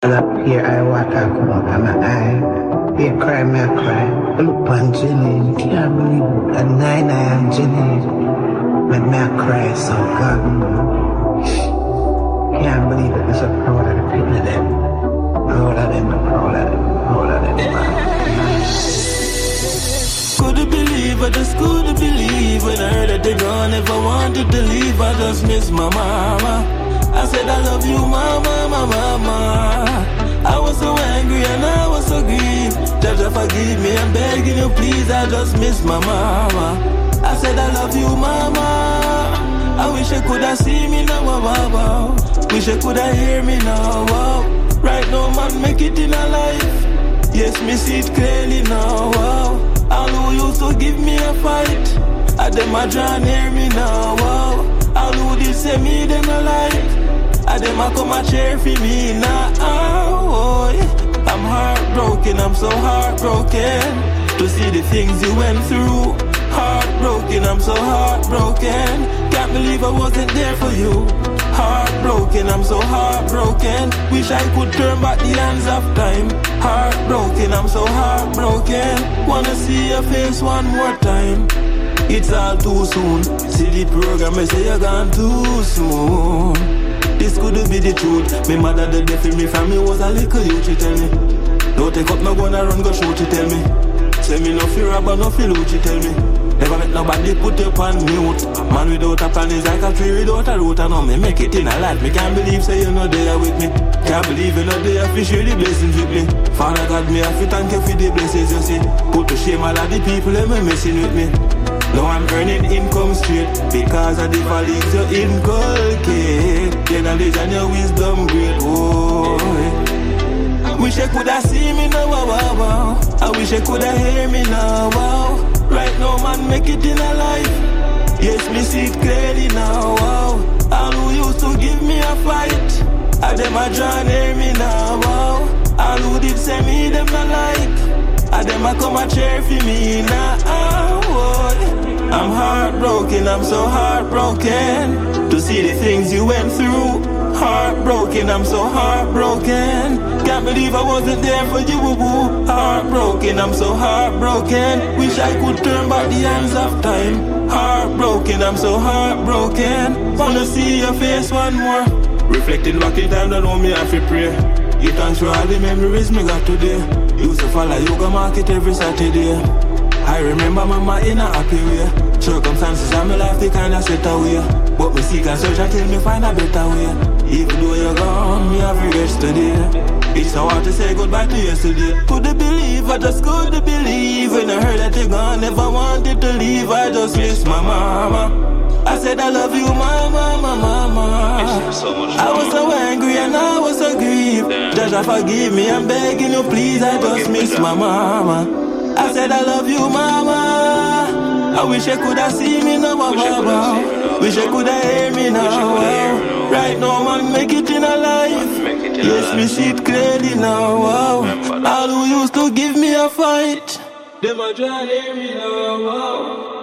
Here I walk out on my eye. Here cry, me I cry. Look on Jenny, can't believe it. At 9 I am Jenny. Make me I cry so God. Can't believe it. It's a proud of the people of them. Proud of them, proud of them, proud of them. Couldn't believe, I just couldn't believe when I heard that they gone. Never wanted to leave, I just miss my mama. I said I love you, mama, mama. I was so angry and I was so grieved. Jaja, forgive me, I'm begging you, please. I just miss my mama. I said I love you, mama. I wish you could have seen me now, wow. Wish you could have hear me now, wow. Right now, man, make it in a life. Yes, me see it clearly now, wow. All who used to give me a fight, I them a draw near me now, wow. All who did say me, them a like, I them a come a cheer for me now, oh. I'm heartbroken, I'm so heartbroken to see the things you went through. Heartbroken, I'm so heartbroken. Can't believe I wasn't there for you. Heartbroken, I'm so heartbroken. Wish I could turn back the hands of time. Heartbroken, I'm so heartbroken. Wanna see your face one more time. It's all too soon. See the program, I say you're gone too soon. This could be the truth. My mother the death in me from me was a little youth, she tell me. Don't take up no gun and run go shoot, she tell me. Say me no fear about no feel what she tell me. Never met nobody put up on mute. Man without a plan is like a tree without a root. I know me make it in a life. Me can't believe say you're not there with me. Can't believe you're not there to share the blessings with me. Father God, me have to thank you for the blessings you see. Put to shame all of the people that me messing with me. Now I'm earning income straight because of the values you inculcate. Your knowledge and your wisdom great, oh. Wish you could have seen me now, wow. I wish you could have hear me now, wow. Right now, man, make it in a life. Yes, me see it clearly now, wow. All who used to give me a fight, I them a draw near me now, wow. All who did say me, them not like, I them a come a cheer for me now, oh. I'm heartbroken, I'm so heartbroken to see the things you went through. Heartbroken, I'm so heartbroken. Can't believe I wasn't there for you, boo. Heartbroken, I'm so heartbroken. Wish I could turn back the hands of time. Heartbroken, I'm so heartbroken. Wanna see your face one more. Reflecting back in time, don't know me have to pray. Give thanks for all the memories me got today. Used to follow yoga market every Saturday. I remember mama in a happy way. Circumstances of my life they kinda set away, but me seek and search until me find a better way. Even though you're gone, me have regrets today. It's so hard to say goodbye to yesterday. Couldn't believe, I just couldn't believe when I heard that you're gone. Never wanted to leave, I just miss my mama. I said I love you, mama, mama. I was so angry and I was so grieved. Jaja, forgive me, I'm begging you, please. I just miss my mama. I said I love you, mama. I wish I could have seen me now, mama. Wish I could have heard me now. Right now, man, make it in a life. Yes, me see it clearly now. Wow. All who used to give me a fight, them a try to hear me now. Wow.